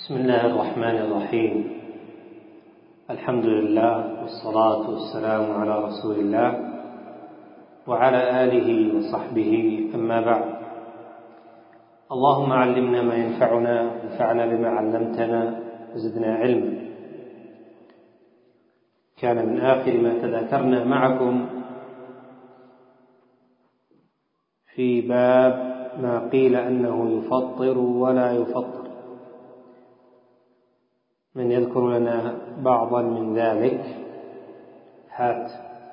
بسم الله الرحمن الرحيم. الحمد لله والصلاة والسلام على رسول الله وعلى آله وصحبه، أما بعد. اللهم علمنا ما ينفعنا وانفعنا بما علمتنا وزدنا علما. كان من آخر ما تذاكرنا معكم في باب ما قيل أنه يفطر ولا يفطر. من يذكر لنا بعضا من ذلك؟ هات.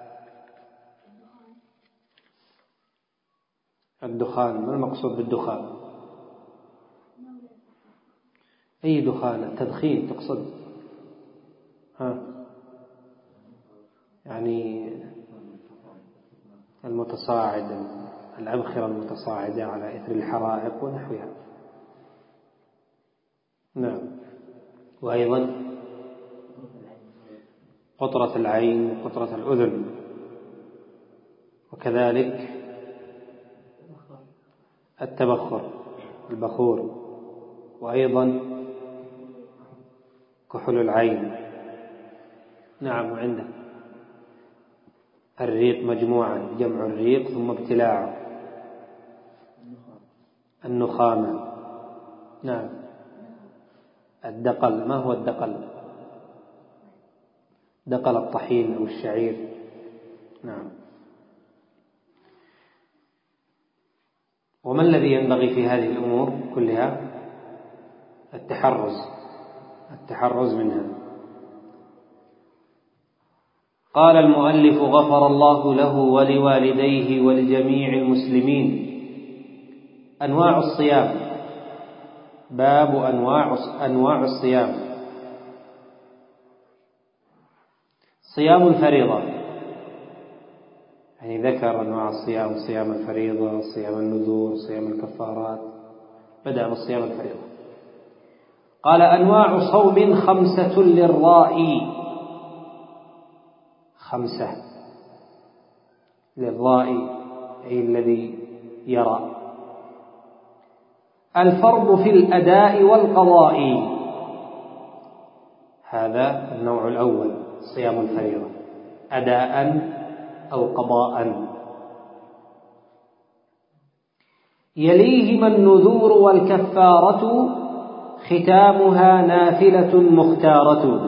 الدخان، ما المقصود بالدخان؟ أي دخان؟ التدخين تقصد؟ يعني المتصاعد، الأبخرة المتصاعدة على إثر الحرائق ونحوها. نعم. وأيضا قطرة العين وقطرة الأذن، وكذلك البخور، وأيضا كحل العين. نعم. وعنده الريق مجموعة، جمع الريق ثم ابتلاعه. النخامة. نعم. الدقل، ما هو الدقل؟ دقل الطحين أو الشعير. نعم. وما الذي ينبغي في هذه الأمور كلها؟ التحرز منها. قال المؤلف: غفر الله له ولوالديه ولجميع المسلمين. أنواع الصيام. باب أنواع الصيام. صيام الفريضة، يعني ذكر أنواع الصيام: صيام الفريضة، صيام النذور، صيام الكفارات. بدأ بالصيام الفريضة. قال: أنواع صوم 5 للرائي. 5 للرائي، أي الذي يرى. الفرض في الأداء والقضاء. هذا النوع الأول، صيام الفريضة، أداء أو قضاء. يليهما النذور والكفارة، ختامها نافلة مختارة.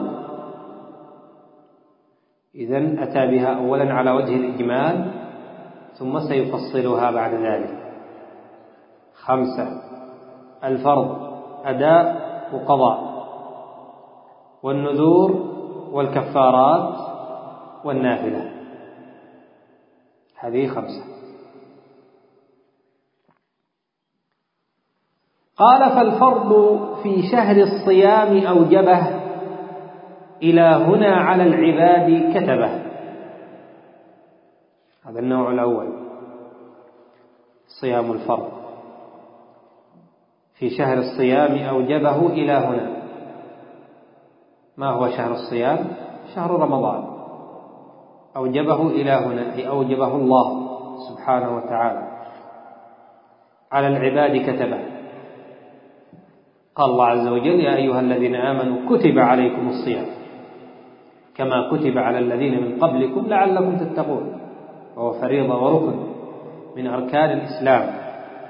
إذن أتى بها أولا على وجه الإجمال، ثم سيفصلها بعد ذلك. 5: الفرض أداء وقضاء، والنذور والكفارات والنافلة. هذه 5. قال: فالفرض في شهر الصيام أوجبه، إلى هنا على العباد كتبه. هذا النوع الأول، صيام الفرض. في شهر الصيام أوجبه إلى هنا. ما هو شهر الصيام؟ شهر رمضان. أوجبه إلى هنا، أي أوجبه الله سبحانه وتعالى على العباد كتبه. قال الله عز وجل: يا أيها الذين آمنوا كتب عليكم الصيام كما كتب على الذين من قبلكم لعلكم تتقون. وهو فريضة وركن من أركان الإسلام.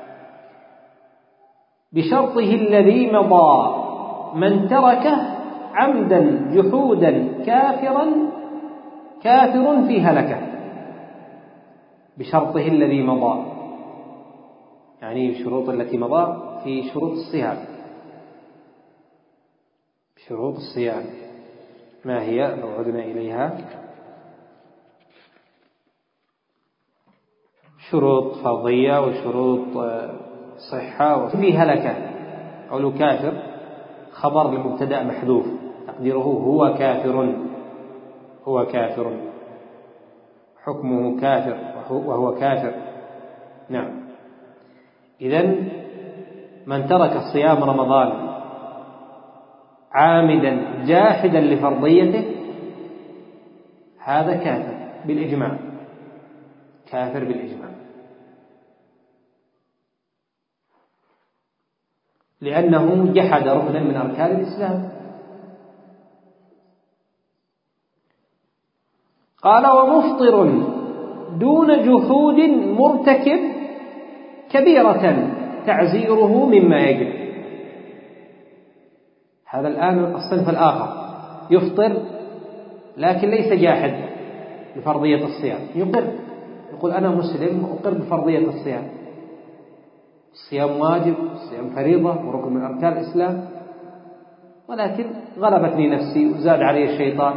بشرطه الذي مضى، من تركه عمدا جحودا كافر في هلكه. بشرطه الذي مضى، يعني الشروط التي مضى في شروط الصيام. شروط الصيام ما هي؟ لو عدنا إليها: شروط فرضية وشروط صحة. وفي هلكة، قول كافر خبر لمبتدأ محذوف، تقديره هو كافر، حكمه كافر وهو كافر. نعم. إذن من ترك صيام رمضان عامدا جاحدا لفرضيته، هذا كافر بالإجماع. لأنه جحد ركنا من أركان الإسلام. قال ومفطر دون جحود مرتكب كبيرة تعزيره مما يجب. هذا الآن الصنف الآخر، يفطر لكن ليس جاحد بفرضية الصيام، يقول أنا مسلم وأقر بفرضية الصيام، الصيام واجب، الصيام فريضة وركن من أركان الإسلام، ولكن غلبتني نفسي وزاد علي الشيطان.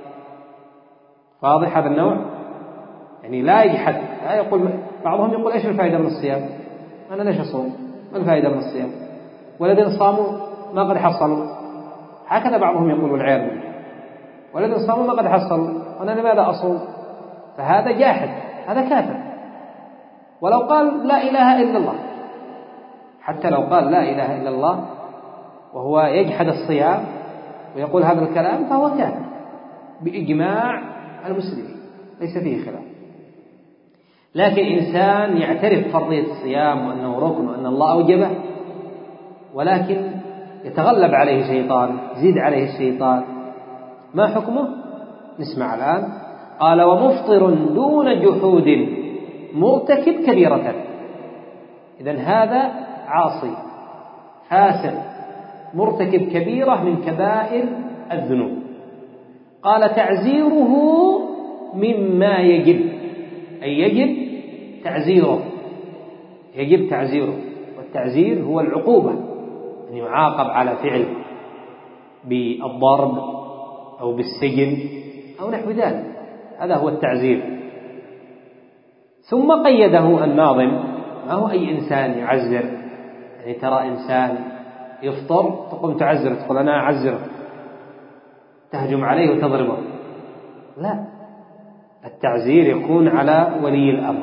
واضح هذا النوع؟ يعني لا يجحد، لا يقول. بعضهم يقول إيش الفائدة من الصيام؟ أنا ليش أصوم؟ ما الفائدة من الصيام؟ والذين صاموا ما قد حصلوا. هكذا بعضهم يقول والعياذ بالله، والذين صاموا ما قد حصلوا، وأنا لماذا أصوم؟ فهذا جاحد، هذا كافر ولو قال لا إله إلا الله. حتى لو قال لا إله إلا الله وهو يجحد الصيام ويقول هذا الكلام فهو كافر بإجماع المسلمين، ليس فيه خلاف. لكن إنسان يعترف فرضية الصيام وأنه ركن وأن الله أوجبه، ولكن يتغلب عليه شيطان، يزيد عليه الشيطان، ما حكمه؟ نسمع الآن. قال ومفطر دون جحود مرتكب كبيرة. إذن هذا عاصي فاسق مرتكب كبيرة من كبائر الذنوب. قال تعزيره مما يجب، أي يجب تعزيره، يجب تعزيره. والتعزير هو العقوبة، أن يعاقب على فعل بالضرب أو بالسجن أو نحو ذلك، هذا هو التعزير. ثم قيده الناظم، ما هو أي إنسان يعزر. يعني ترى إنسان يفطر تقوم تعزر، تقول أنا أعزره، تهجم عليه وتضربه. لا، التعزير يكون على ولي الأمر،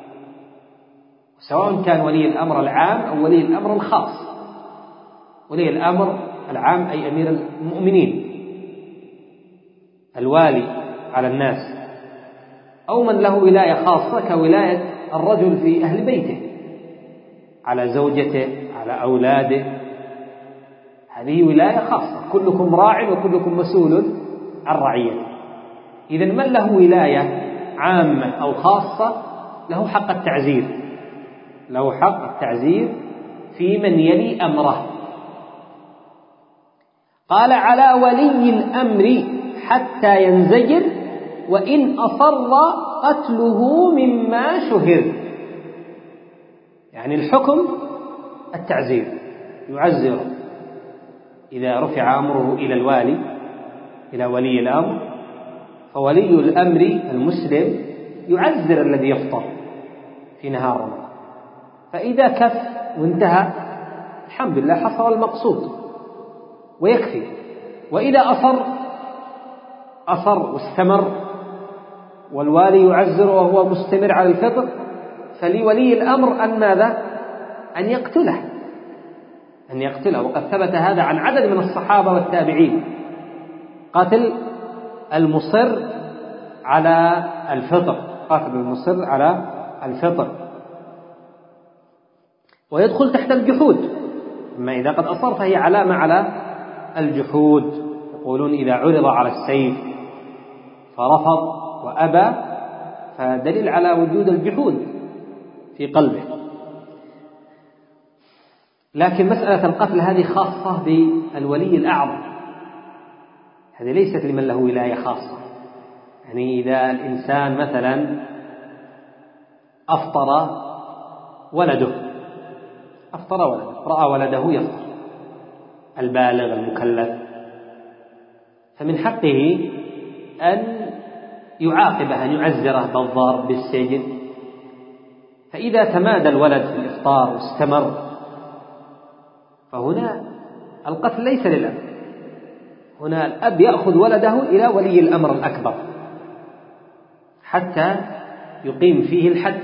سواء كان ولي الأمر العام أو ولي الأمر الخاص. ولي الأمر العام أي أمير المؤمنين، الوالي على الناس، أو من له ولاية خاصة كولاية الرجل في أهل بيته على زوجته على أولاده، هذه ولاية خاصة. كلكم راع وكلكم مسؤول عن رعيته. إذن من له ولاية عامة أو خاصة له حق التعزير، له حق التعزير في من يلي أمره. قال على ولي الأمر حتى ينزجر وإن أصر قتله مما شهر. يعني الحكم التعزير، يعزره إذا رفع أمره إلى الوالي، إلى ولي الأمر، فولي الأمر المسلم يعزر الذي يفطر في نهار رمضان، فإذا كف وانتهى الحمد لله حصل المقصود ويكفي. وإذا أصر واستمر والوالي يعزر وهو مستمر على الفطر، فلولي الأمر أن ماذا؟ أن يقتله. وقد ثبت هذا عن عدد من الصحابة والتابعين، قتل المصر على الفطر، قتل المصر على الفطر. ويدخل تحت الجحود، أما إذا قد أصر فهي علامة على الجحود. يقولون إذا عرض على السيف فرفض وأبى فدليل على وجود الجحود في قلبه. لكن مسألة القتل هذه خاصة بالولي الأعظم، هذه ليست لمن له ولاية خاصة. يعني إذا الإنسان مثلا أفطر ولده، رأى ولده يفطر، البالغ المكلف، فمن حقه أن يعاقبه، أن يعزره بالضرب بالسجن. فإذا تمادى الولد في الإفطار واستمر فهنا القتل ليس للأب، هنا الأب يأخذ ولده إلى ولي الأمر الأكبر حتى يقيم فيه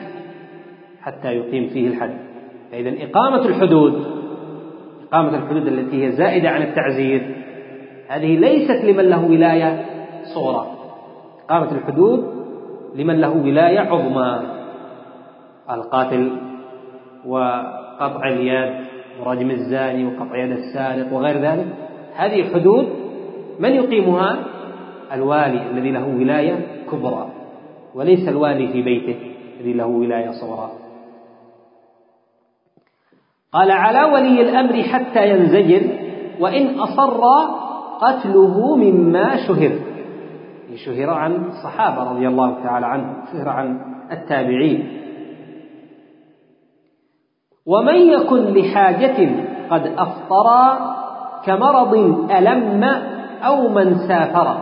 الحد. فإذا إقامة الحدود التي هي زائدة عن التعزير هذه ليست لمن له ولاية صغرى، إقامة الحدود لمن له ولاية عظمى، القاتل وقطع اليد ورجم الزاني وقطع يد السارق وغير ذلك، هذه حدود من يقيمها؟ الوالي الذي له ولاية كبرى، وليس الوالي في بيته الذي له ولاية صغرى. قال على ولي الأمر حتى ينزجر، وإن أصر قتله مما شهر. شهر عن الصحابة رضي الله تعالى عنهم، شهر عن التابعين. ومن يكن لحاجة قد أفطر كمرض ألم أو من سافر.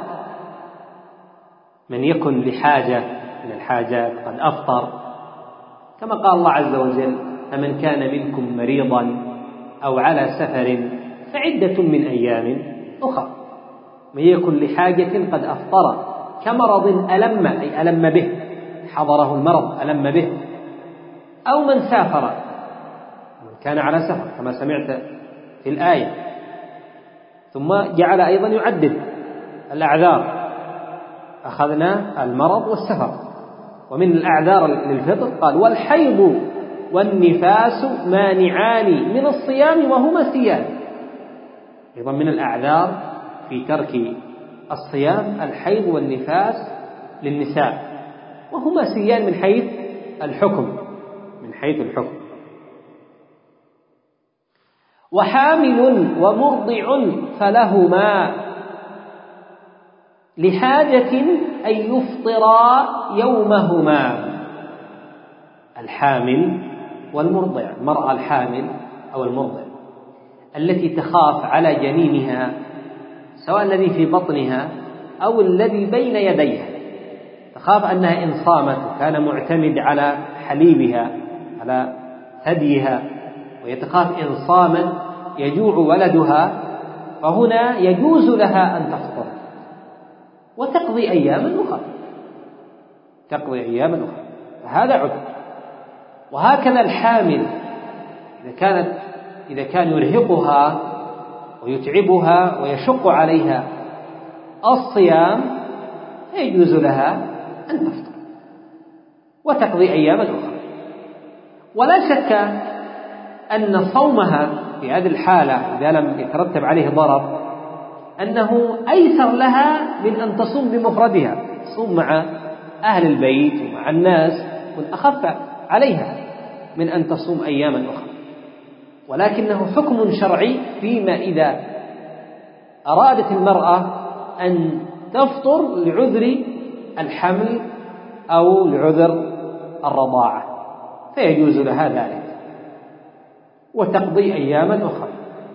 من يكن لحاجة من الحاجات قد أفطر، كما قال الله عز وجل: فمن كان منكم مريضا أو على سفر فعدة من أيام أخرى. من يكن لحاجة قد أفطر كمرض ألم، أي ألم به، حضره المرض ألم به، أو من سافر، من كان على سفر كما سمعت في الآية. ثم جعل أيضا يعدد الأعذار، أخذنا المرض والسفر. ومن الأعذار للفطر قال: والحيض والنفاس مانعان من الصيام وهما سيان. أيضا من الأعذار في ترك الصيام الحيض والنفاس للنساء، وهما سيان من حيث الحكم، من حيث الحكم. وحامل ومرضع فلهما لحاجة أن يفطرا يومهما. الحامل والمرضع، المرأة الحامل أو المرضع التي تخاف على جنينها، سواء الذي في بطنها أو الذي بين يديها، تخاف أنها إن صامت وكان معتمد على حليبها على ثديها، ويتخاف إن صامت يجوع ولدها، فهنا يجوز لها أن تفطر وتقضي أياما أخرى، تقضي أياما أخرى، فهذا عذر. وهكذا الحامل إذا كان يرهقها ويتعبها ويشق عليها الصيام فيجوز لها أن تفطر وتقضي أياما أخرى. ولا شك أن صومها في هذه الحالة إذا لم يترتب عليه ضرر أنه أيسر لها من أن تصوم بمفردها، تصوم مع أهل البيت ومع الناس، أخف عليها من أن تصوم أياما أخرى. ولكنه حكم شرعي فيما إذا أرادت المرأة أن تفطر لعذر الحمل أو لعذر الرضاعة فيجوز لها ذلك وتقضي أياما أخرى.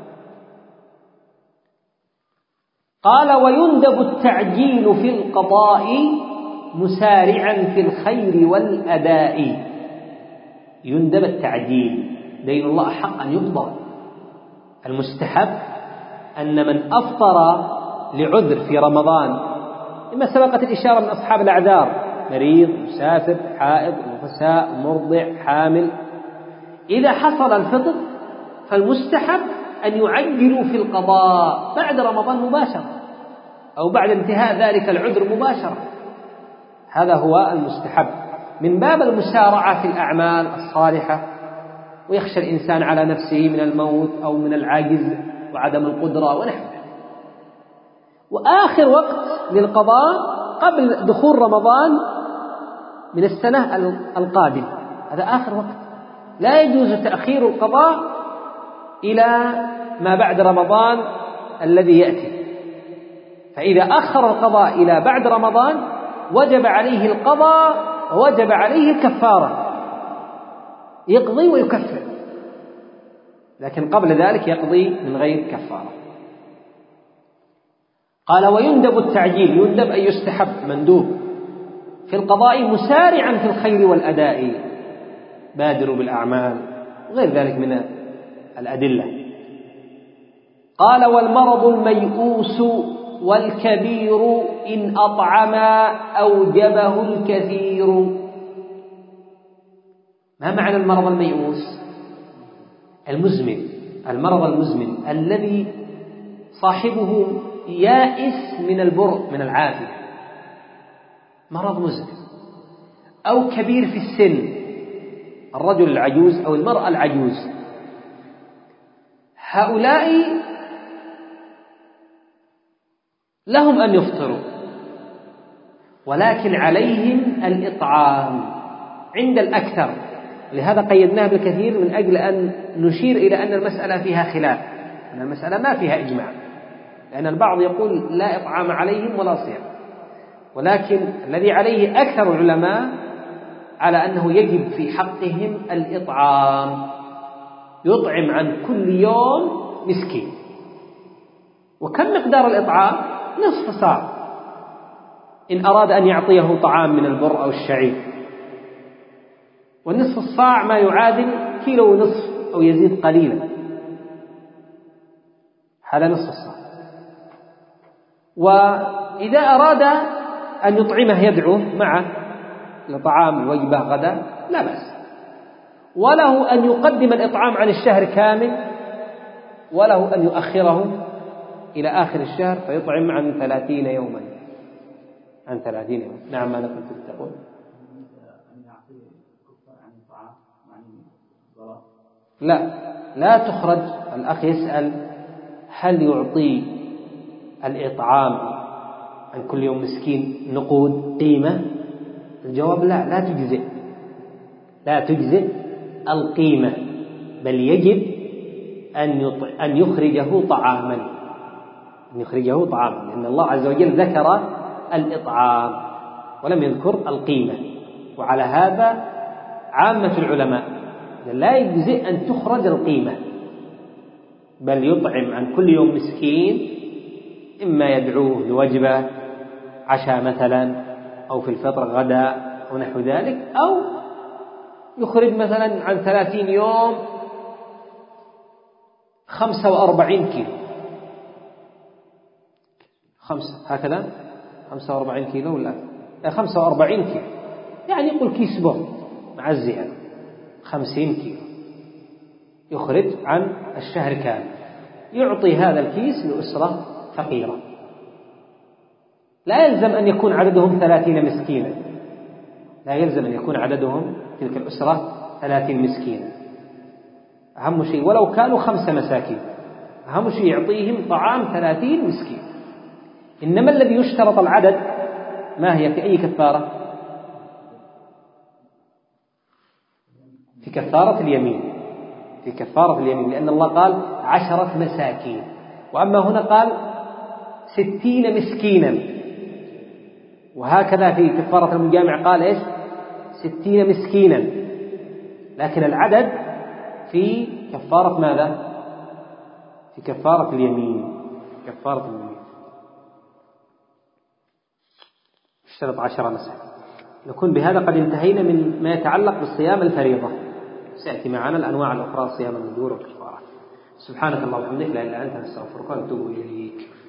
قال: ويندب التعجيل في القضاء مسارعا في الخير والأداء. يندب التعجيل، دين الله أحق أن يقضى. المستحب أن من أفطر لعذر في رمضان، لما سبقت الإشارة من أصحاب الأعذار: مريض، مسافر، حائض، نفساء، مرضع، حامل، إذا حصل الفطر فالمستحب أن يعجلوا في القضاء بعد رمضان مباشرة أو بعد انتهاء ذلك العذر مباشرة. هذا هو المستحب من باب المسارعة في الأعمال الصالحة، ويخشى الإنسان على نفسه من الموت أو من العجز وعدم القدرة ونحوه. وآخر وقت للقضاء قبل دخول رمضان من السنة القادمة، هذا آخر وقت، لا يجوز تأخير القضاء إلى ما بعد رمضان الذي يأتي. فإذا أخر القضاء إلى بعد رمضان وجب عليه القضاء ووجب عليه الكفارة، يقضي ويكفر، لكن قبل ذلك يقضي من غير كفارة. قال: ويندب التعجيل، يندب أن يستحب، مندوب، في القضاء مسارعا في الخير والأداء، بادروا بالأعمال وغير ذلك من الأدلة. قال: والمرض الميؤوس والكبير إن أطعما أوجبه الكثير. ما معنى المرض الميؤوس؟ المزمن، المرض المزمن الذي صاحبه يائس من البرء من العافية، مرض مزمن. أو كبير في السن، الرجل العجوز أو المرأة العجوز، هؤلاء لهم أن يفطروا، ولكن عليهم الإطعام عند الأكثر. لهذا قيدناه بالكثير من أجل أن نشير إلى أن المسألة فيها خلاف، أن المسألة ما فيها إجماع، لأن البعض يقول لا إطعام عليهم ولا صيام، ولكن الذي عليه أكثر العلماء على أنه يجب في حقهم الإطعام، يطعم عن كل يوم مسكين. وكم مقدار الإطعام؟ نصف صاع، إن أراد أن يعطيه طعام من البر أو الشعير، والنصف الصاع ما يعادل كيلو ونصف أو يزيد قليلا، هذا نصف الصاع. وإذا أراد أن يطعمه يدعوه معه لطعام الوجبة غدا لا بأس، وله أن يقدم الإطعام عن الشهر كامل، وله أن يؤخره إلى آخر الشهر فيطعم عن 30 يوما، عن 30 يوم. نعم، ماذا كنت تقول؟ لا تخرج. الأخ يسأل هل يعطي الإطعام عن كل يوم مسكين نقود قيمة؟ الجواب لا تجزئ القيمة، بل يجب أن يخرجه طعاما، لأن الله عز وجل ذكر الإطعام ولم يذكر القيمة. وعلى هذا عامة العلماء لا يجزئ أن تخرج القيمة، بل يطعم عن كل يوم مسكين، إما يدعوه لوجبة عشاء مثلا، أو في الفطر غداء أو نحو ذلك، أو يخرج مثلا عن 30 يوم 45 كيلو، 45 كيلو ولا 45 كيلو، يعني يقول كيس بر مع الزيادة 50 كيلو، يخرج عن الشهر كامل، يعطي هذا الكيس لأسرة فقيرة. لا يلزم أن يكون عددهم 30 مسكينا، لا يلزم أن يكون عددهم تلك الأسرة 30 مسكينا، أهم شيء ولو كانوا 5 مساكين، أهم شيء يعطيهم طعام 30 مسكين. إنما الذي يشترط العدد ما هي؟ في أي كفارة؟ في كفارة اليمين، لأن الله قال 10 مساكين، وأما هنا قال 60 مسكينا، وهكذا في كفارة المجامع قال إيش؟ 60 مسكينا، لكن العدد في كفارة ماذا؟ في كفارة اليمين. اشترط 10 مساكين. نكون بهذا قد انتهينا من ما يتعلق بالصيام الفريضة، سيأتي معنا الأنواع الأخرى، صيام النذور والكفارات. سبحانك اللهم وبحمدك، لا إله إلا أنت، نستغفرك ونتوب إليك.